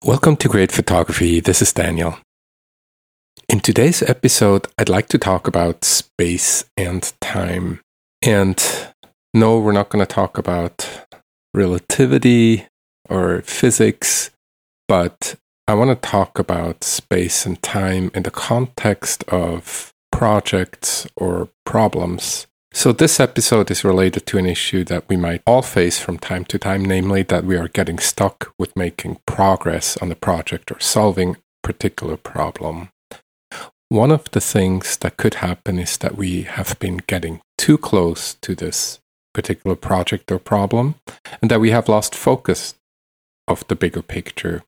Welcome to Great Photography. This is Daniel. In today's episode, I'd like to talk about space and time. And no, we're not going to talk about relativity or physics, but I want to talk about space and time in the context of projects or problems. So this episode is related to an issue that we might all face from time to time, namely that we are getting stuck with making progress on a project or solving a particular problem. One of the things that could happen is that we have been getting too close to this particular project or problem, and that we have lost focus of the bigger picture.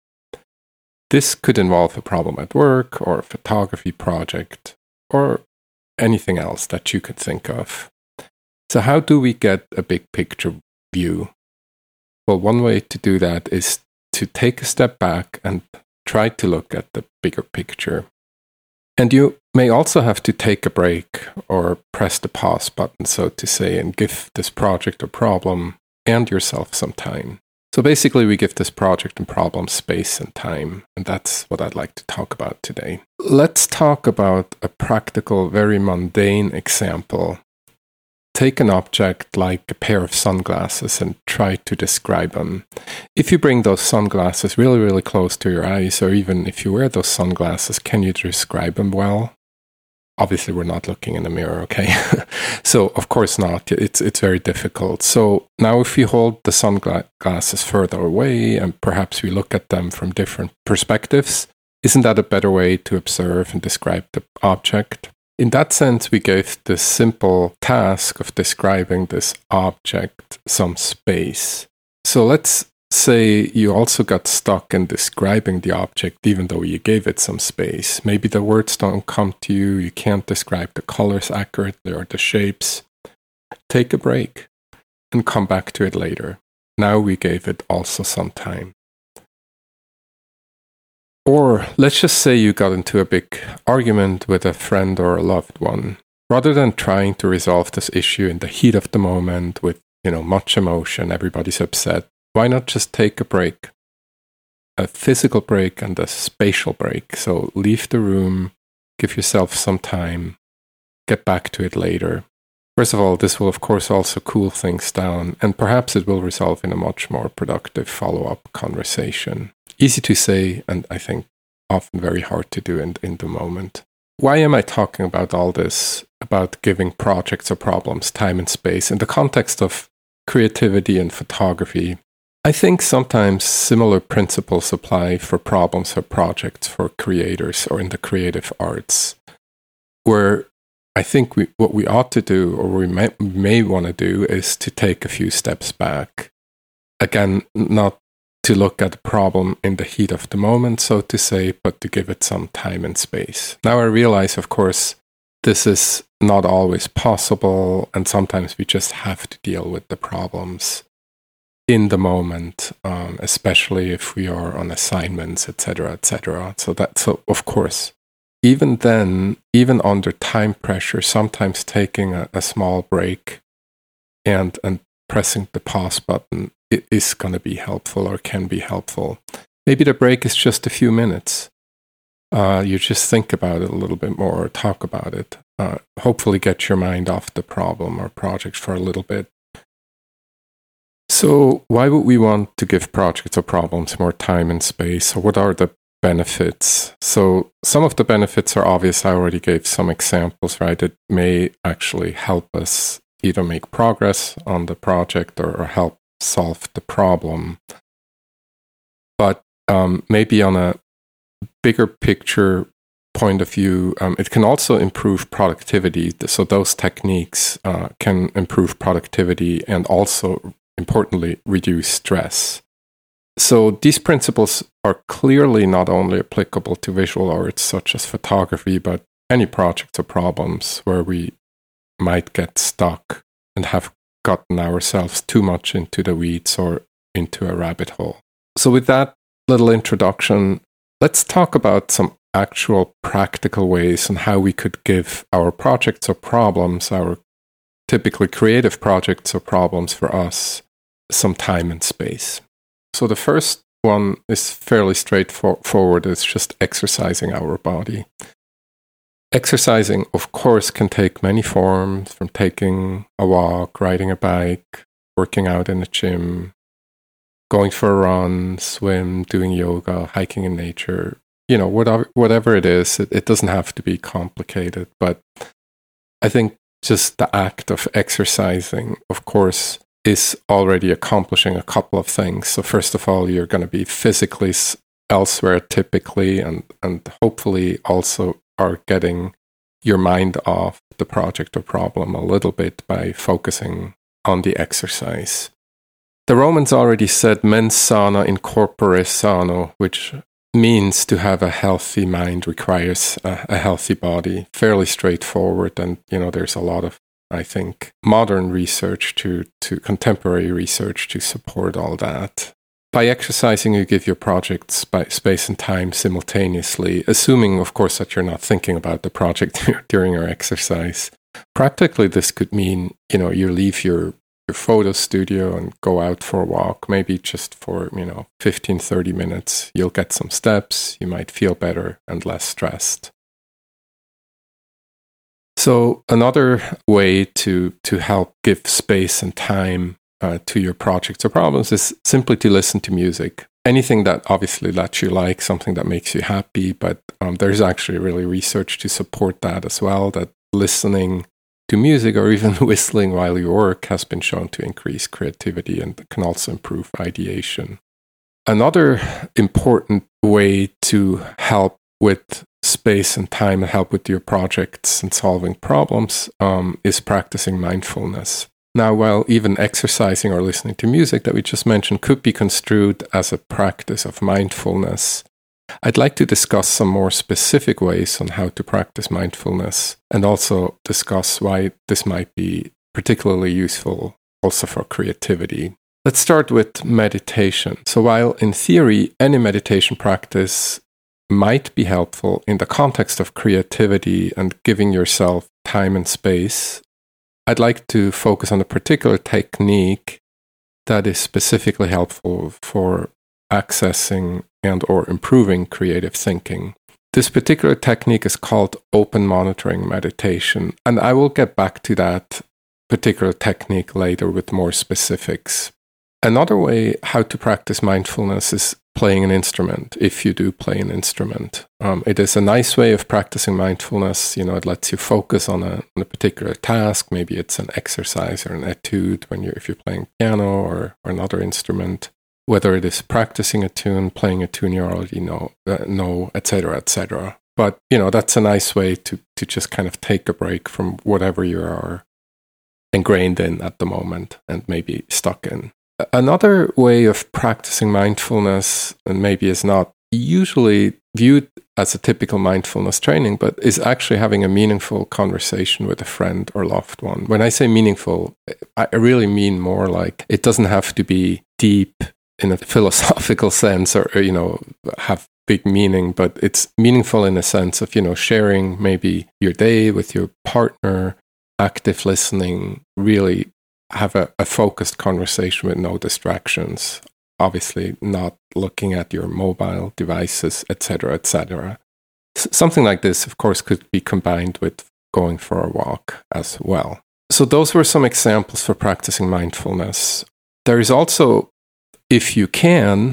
This could involve a problem at work or a photography project or anything else that you could think of. So how do we get a big picture view? Well, one way to do that is to take a step back and try to look at the bigger picture. And you may also have to take a break or press the pause button, so to say, and give this project or problem and yourself some time. So basically, we give this project and problem space and time, and that's what I'd like to talk about today. Let's talk about a practical, very mundane example. Take an object like a pair of sunglasses and try to describe them. If you bring those sunglasses really, really close to your eyes, or even if you wear those sunglasses, can you describe them well? Obviously, we're not looking in the mirror, okay? So, of course not. It's very difficult. So now if we hold the sunglasses further away and perhaps we look at them from different perspectives, isn't that a better way to observe and describe the object? In that sense, we gave the simple task of describing this object some space. So let's say you also got stuck in describing the object, even though you gave it some space. Maybe the words don't come to you, you can't describe the colors accurately or the shapes. Take a break and come back to it later. Now we gave it also some time. Or let's just say you got into a big argument with a friend or a loved one. Rather than trying to resolve this issue in the heat of the moment with, much emotion, everybody's upset, why not just take a break? A physical break and a spatial break. So leave the room, give yourself some time, get back to it later. First of all, this will of course also cool things down, and perhaps it will result in a much more productive follow-up conversation. Easy to say, and I think often very hard to do in the moment. Why am I talking about all this, about giving projects or problems time and space in the context of creativity and photography? I think sometimes similar principles apply for problems or projects for creators or in the creative arts, where I think what we ought to do, or we may want to do, is to take a few steps back. Again, not to look at the problem in the heat of the moment, so to say, but to give it some time and space. Now I realize, of course, this is not always possible, and sometimes we just have to deal with the problems in the moment, especially if we are on assignments, etc., etc. So of course, even then, even under time pressure, sometimes taking a small break and pressing the pause button is going to be helpful or can be helpful. Maybe the break is just a few minutes. You just think about it a little bit more or talk about it. Hopefully get your mind off the problem or project for a little bit. So why would we want to give projects or problems more time and space? Or what are the benefits? So some of the benefits are obvious. I already gave some examples, right? It may actually help us either make progress on the project or help solve the problem. But maybe on a bigger picture point of view, it can also improve productivity. So those techniques can improve productivity and also, importantly, reduce stress. So these principles are clearly not only applicable to visual arts such as photography, but any projects or problems where we might get stuck and have gotten ourselves too much into the weeds or into a rabbit hole. So with that little introduction, let's talk about some actual practical ways on how we could give our projects or problems, our typically creative projects or problems for us, some time and space. So the first one is fairly straightforward. It's just exercising our body. Exercising, of course, can take many forms, from taking a walk, riding a bike, working out in the gym, going for a run, swim, doing yoga, hiking in nature. Whatever it is, it doesn't have to be complicated. But I think just the act of exercising, of course, is already accomplishing a couple of things. So first of all, you're going to be physically elsewhere typically, and hopefully also are getting your mind off the project or problem a little bit by focusing on the exercise. The Romans already said mens sana in corpore sano, which means to have a healthy mind requires a healthy body. Fairly straightforward, and there's a lot of, I think, modern research to contemporary research to support all that. By exercising, you give your project space and time simultaneously, assuming, of course, that you're not thinking about the project during your exercise. Practically, this could mean, you leave your photo studio and go out for a walk, maybe just for, 15, 30 minutes. You'll get some steps, you might feel better and less stressed. So another way to help give space and time to your projects or problems is simply to listen to music. Anything that obviously that you like, something that makes you happy, but there's actually really research to support that as well, that listening to music or even whistling while you work has been shown to increase creativity and can also improve ideation. Another important way to help with space and time and help with your projects and solving problems is practicing mindfulness. Now, while even exercising or listening to music that we just mentioned could be construed as a practice of mindfulness, I'd like to discuss some more specific ways on how to practice mindfulness and also discuss why this might be particularly useful also for creativity. Let's start with meditation. So while in theory, any meditation practice might be helpful in the context of creativity and giving yourself time and space, I'd like to focus on a particular technique that is specifically helpful for accessing and or improving creative thinking. This particular technique is called open monitoring meditation, and I will get back to that particular technique later with more specifics. Another way how to practice mindfulness is playing an instrument, if you do play an instrument. It is a nice way of practicing mindfulness. It lets you focus on a particular task. Maybe it's an exercise or an etude if you're playing piano or another instrument. Whether it is practicing a tune, playing a tune you already know, etc., etc. But, that's a nice way to just kind of take a break from whatever you are ingrained in at the moment and maybe stuck in. Another way of practicing mindfulness, and maybe is not usually viewed as a typical mindfulness training, but is actually having a meaningful conversation with a friend or loved one. When I say meaningful, I really mean more like it doesn't have to be deep in a philosophical sense or have big meaning, but it's meaningful in a sense of, sharing maybe your day with your partner, active listening, really have a focused conversation with no distractions, obviously not looking at your mobile devices, etc., etc. Something like this, of course, could be combined with going for a walk as well. So those were some examples for practicing mindfulness. There is also, if you can,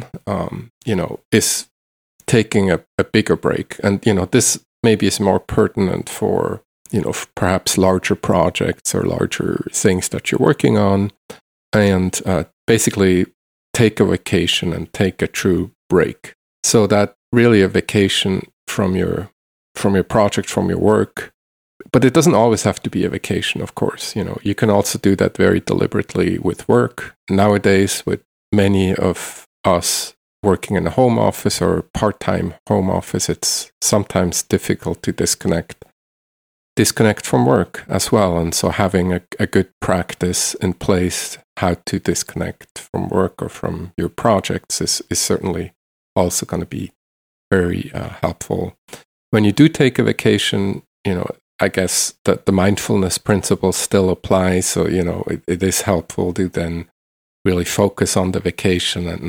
is taking a bigger break. And, this maybe is more pertinent for, perhaps larger projects or larger things that you're working on. And basically take a vacation and take a true break. So that really a vacation from your project, from your work. But it doesn't always have to be a vacation, of course. You can also do that very deliberately with work. Nowadays, with many of us working in a home office or part-time home office, it's sometimes difficult to disconnect from work as well. And so having a good practice in place how to disconnect from work or from your projects is certainly also going to be very helpful. When you do take a vacation, I guess that the mindfulness principle still applies. So, it is helpful to then really focus on the vacation and not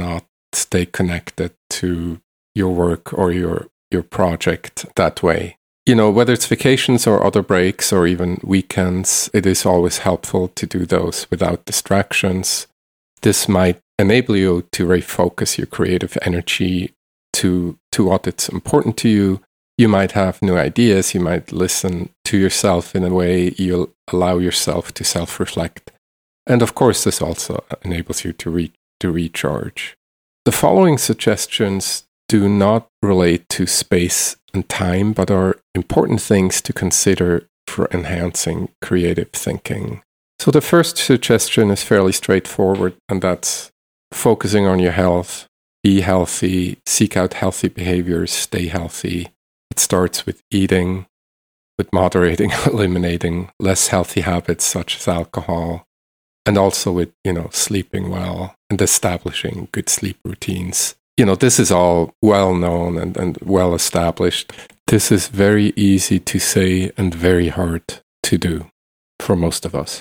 stay connected to your work or your project that way. Whether it's vacations or other breaks or even weekends, it is always helpful to do those without distractions. This might enable you to refocus your creative energy to what is important to you. You might have new ideas. You might listen to yourself in a way you'll allow yourself to self-reflect. And of course, this also enables you to recharge. The following suggestions do not relate to space and time, but are important things to consider for enhancing creative thinking. So the first suggestion is fairly straightforward, and that's focusing on your health. Be healthy, seek out healthy behaviors, stay healthy. It starts with eating, with moderating, eliminating less healthy habits such as alcohol, and also with, sleeping well and establishing good sleep routines. This is all well known and well established. This is very easy to say and very hard to do for most of us.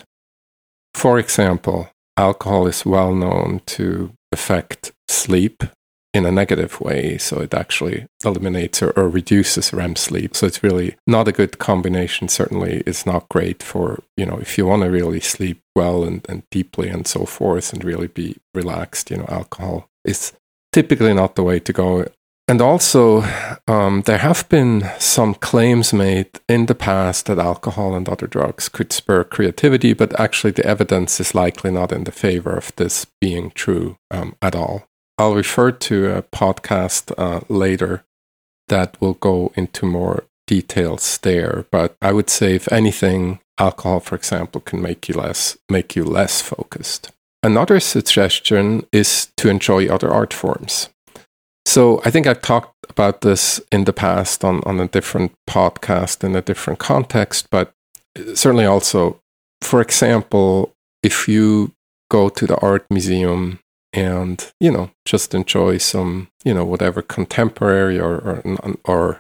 For example, alcohol is well known to affect sleep in a negative way. So it actually eliminates or reduces REM sleep. So it's really not a good combination. Certainly it's not great for, if you want to really sleep well and deeply and so forth and really be relaxed, alcohol is typically not the way to go. And also, there have been some claims made in the past that alcohol and other drugs could spur creativity, but actually the evidence is likely not in the favor of this being true at all. I'll refer to a podcast later that will go into more details there, but I would say, if anything, alcohol, for example, can make you less focused. Another suggestion is to enjoy other art forms. So I think I've talked about this in the past on a different podcast in a different context, but certainly also, for example, if you go to the art museum and, just enjoy some, whatever contemporary or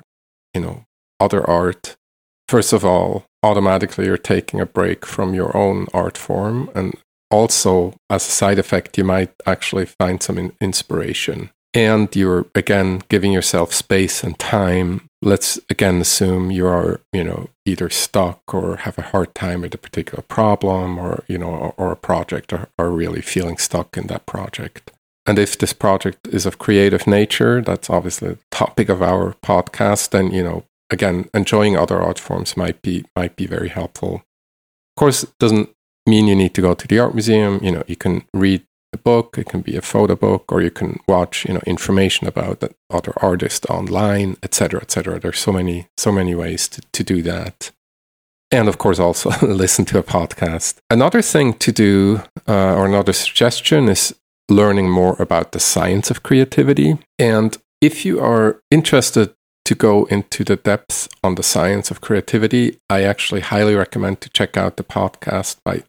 other art, first of all, automatically you're taking a break from your own art form. And also, as a side effect, you might actually find some inspiration. And you're, again, giving yourself space and time. Let's, again, assume you are, either stuck or have a hard time with a particular problem or, or a project, or are really feeling stuck in that project. And if this project is of creative nature, that's obviously the topic of our podcast, then, again, enjoying other art forms might be very helpful. Of course, it doesn't mean you need to go to the art museum. You can read a book, it can be a photo book, or you can watch, information about other artists online, etc., etc. There's so many ways to do that. And of course, also listen to a podcast. Another thing to do, or another suggestion, is learning more about the science of creativity. And if you are interested to go into the depth on the science of creativity, I actually highly recommend to check out the podcast by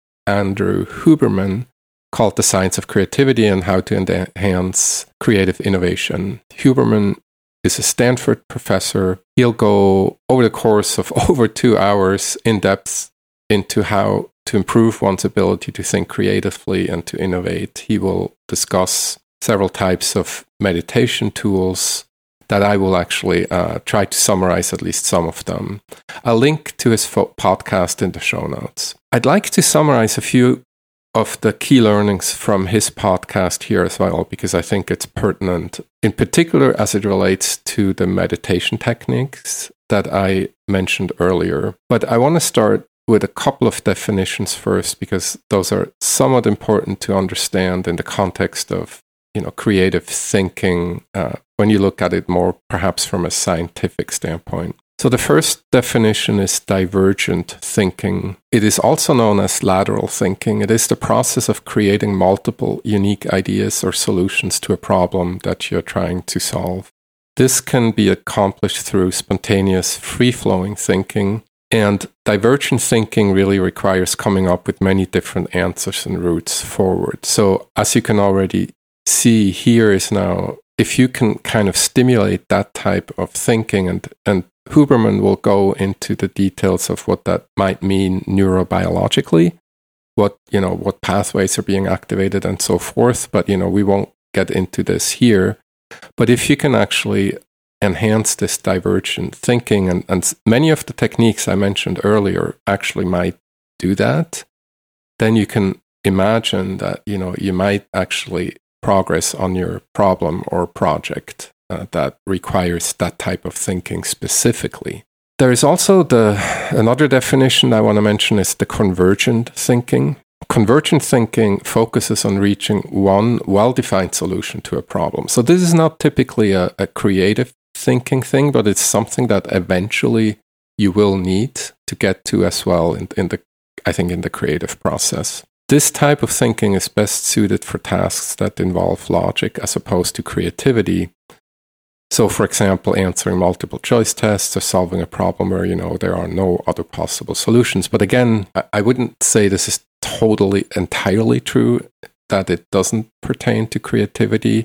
Andrew Huberman called The Science of Creativity and How to Enhance Creative Innovation. Huberman is a Stanford professor. He'll go over the course of over 2 hours in depth into how to improve one's ability to think creatively and to innovate. He will discuss several types of meditation tools that I will actually try to summarize at least some of them. I'll link to his podcast in the show notes. I'd like to summarize a few of the key learnings from his podcast here as well, because I think it's pertinent, in particular as it relates to the meditation techniques that I mentioned earlier. But I want to start with a couple of definitions first, because those are somewhat important to understand in the context of, creative thinking, when you look at it more perhaps from a scientific standpoint. So the first definition is divergent thinking. It is also known as lateral thinking. It is the process of creating multiple unique ideas or solutions to a problem that you're trying to solve. This can be accomplished through spontaneous, free-flowing thinking. And divergent thinking really requires coming up with many different answers and routes forward. So as you can already see, here is now, if you can kind of stimulate that type of thinking, and Huberman will go into the details of what that might mean neurobiologically, what pathways are being activated and so forth. But, we won't get into this here. But if you can actually enhance this divergent thinking, and many of the techniques I mentioned earlier actually might do that, then you can imagine that, you might actually progress on your problem or project that requires that type of thinking specifically. There is also another definition I want to mention is the convergent thinking. Convergent thinking focuses on reaching one well-defined solution to a problem. So this is not typically a creative thinking thing, but it's something that eventually you will need to get to as well in the creative process. This type of thinking is best suited for tasks that involve logic as opposed to creativity. So, for example, answering multiple choice tests or solving a problem where, there are no other possible solutions. But again, I wouldn't say this is entirely true, that it doesn't pertain to creativity,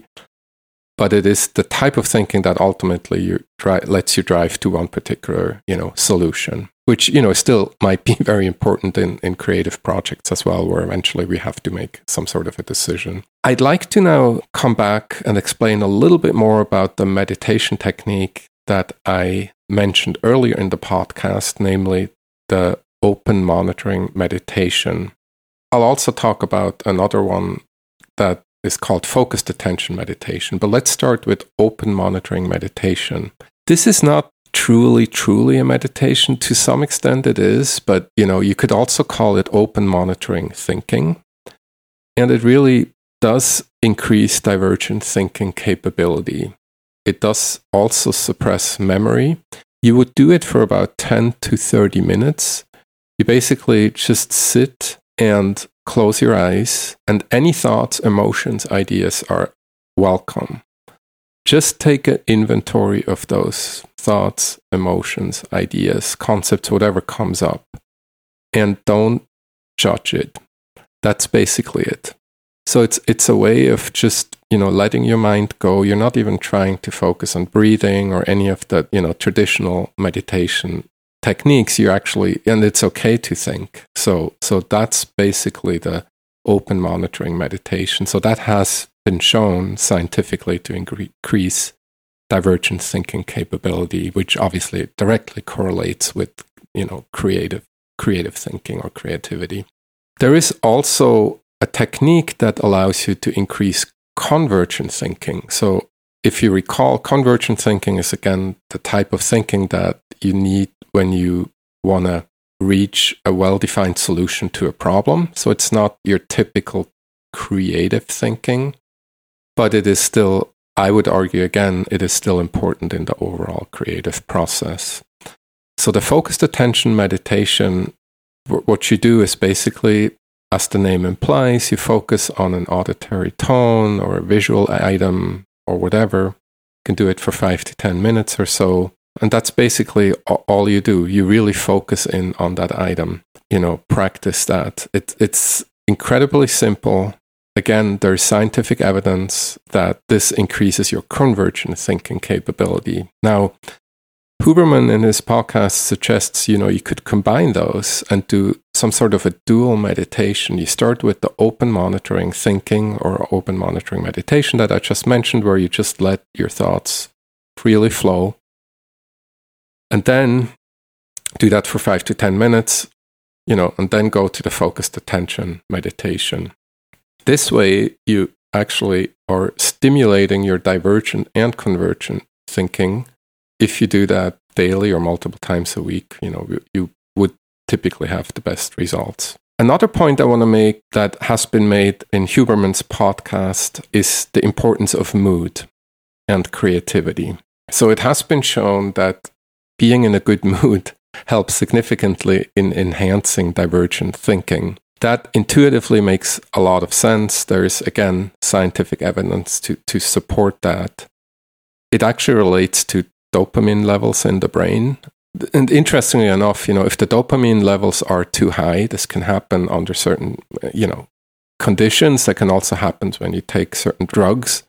but it is the type of thinking that ultimately lets you drive to one particular, solution, which, still might be very important in creative projects as well, where eventually we have to make some sort of a decision. I'd like to now come back and explain a little bit more about the meditation technique that I mentioned earlier in the podcast, namely the open monitoring meditation. I'll also talk about another one that is called focused attention meditation, but let's start with open monitoring meditation. This is not truly a meditation. To some extent it is, but you could also call it open monitoring thinking. And it really does increase divergent thinking capability. It does also suppress memory. You would do it for about 10 to 30 minutes. You basically just sit and close your eyes, and any thoughts, emotions, ideas are welcome. Just take an inventory of those thoughts, emotions, ideas, concepts, whatever comes up, and don't judge it. That's basically it. So it's a way of just, letting your mind go. You're not even trying to focus on breathing or any of the, traditional meditation techniques. You actually, and it's okay to think. So that's basically the open monitoring meditation. So that has been shown scientifically to increase divergent thinking capability, which obviously directly correlates with, creative thinking or creativity. There is also a technique that allows you to increase convergent thinking. So if you recall, convergent thinking is again the type of thinking that you need when you want to reach a well-defined solution to a problem. So it's not your typical creative thinking, but it is still, I would argue again, it is still important in the overall creative process. So the focused attention meditation, what you do is basically, as the name implies, you focus on an auditory tone or a visual item or whatever. You can do it for 5 to 10 minutes or so. And that's basically all you do. You really focus in on that item, practice that. It's incredibly simple. Again, there's scientific evidence that this increases your convergent thinking capability. Now, Huberman in his podcast suggests, you could combine those and do some sort of a dual meditation. You start with the open monitoring thinking or open monitoring meditation that I just mentioned, where you just let your thoughts freely flow. And then do that for 5 to 10 minutes, and then go to the focused attention meditation. This way, you actually are stimulating your divergent and convergent thinking. If you do that daily or multiple times a week, you would typically have the best results. Another point I want to make that has been made in Huberman's podcast is the importance of mood and creativity. So it has been shown that being in a good mood helps significantly in enhancing divergent thinking. That intuitively makes a lot of sense. There is, again, scientific evidence to support that. It actually relates to dopamine levels in the brain. And interestingly enough, if the dopamine levels are too high, this can happen under certain, conditions. That can also happen when you take certain drugs.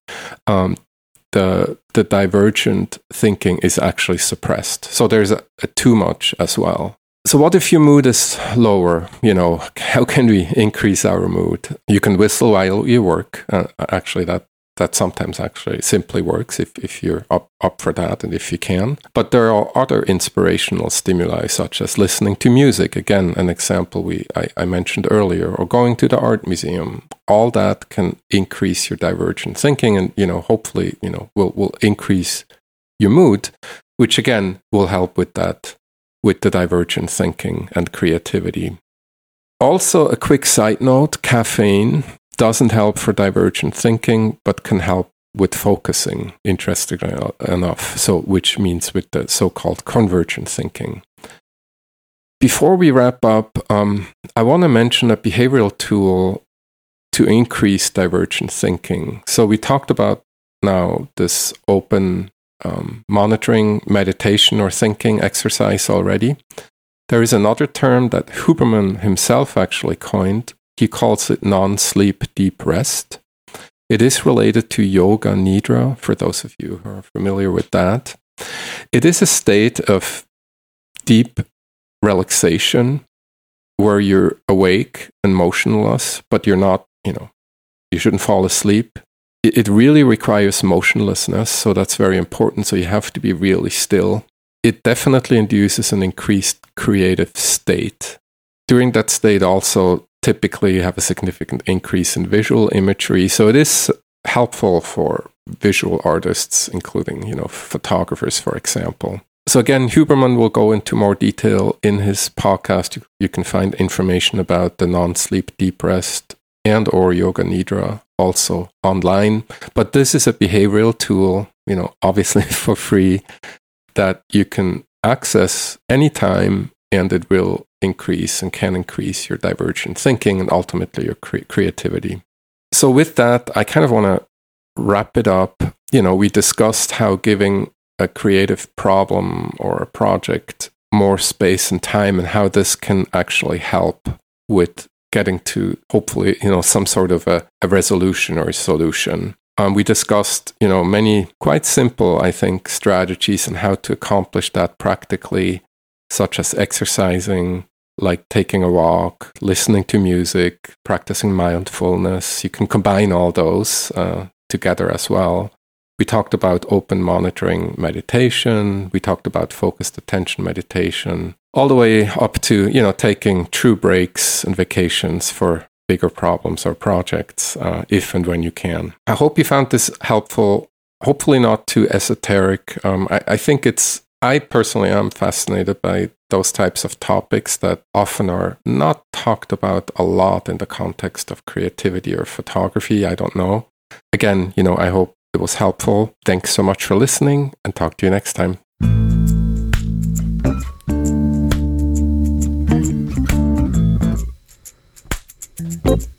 The divergent thinking is actually suppressed. So there's a too much as well. So what if your mood is lower? How can we increase our mood? You can whistle while you work. Actually, that that sometimes actually simply works if you're up for that and if you can. But there are other inspirational stimuli, such as listening to music. Again, an example I mentioned earlier, or going to the art museum. All that can increase your divergent thinking, and hopefully will increase your mood, which again will help with the divergent thinking and creativity. Also, a quick side note: caffeine doesn't help for divergent thinking, but can help with focusing, interestingly enough, which means with the so-called convergent thinking. Before we wrap up, I want to mention a behavioral tool to increase divergent thinking. So we talked about now this open monitoring, meditation, or thinking exercise already. There is another term that Huberman himself actually coined. He calls it non-sleep deep rest. It is related to yoga nidra, for those of you who are familiar with that. It is a state of deep relaxation where you're awake and motionless, but you're not, you shouldn't fall asleep. It really requires motionlessness, so that's very important. So you have to be really still. It definitely induces an increased creative state. During that state also, typically you have a significant increase in visual imagery. So it is helpful for visual artists, including, photographers, for example. So again, Huberman will go into more detail in his podcast. You can find information about the non-sleep deep rest and or yoga nidra also online. But this is a behavioral tool, obviously for free, that you can access anytime, and it will increase and can increase your divergent thinking and ultimately your creativity. So with that, I kind of want to wrap it up. We discussed how giving a creative problem or a project more space and time, and how this can actually help with getting to hopefully, some sort of a resolution or a solution. We discussed, many quite simple, I think, strategies on how to accomplish that practically, such as exercising, like taking a walk, listening to music, practicing mindfulness. You can combine all those together as well. We talked about open monitoring meditation. We talked about focused attention meditation, all the way up to, taking true breaks and vacations for bigger problems or projects, if and when you can. I hope you found this helpful, hopefully not too esoteric. I personally am fascinated by those types of topics that often are not talked about a lot in the context of creativity or photography. I don't know. Again, I hope it was helpful. Thanks so much for listening, and talk to you next time. Thank you.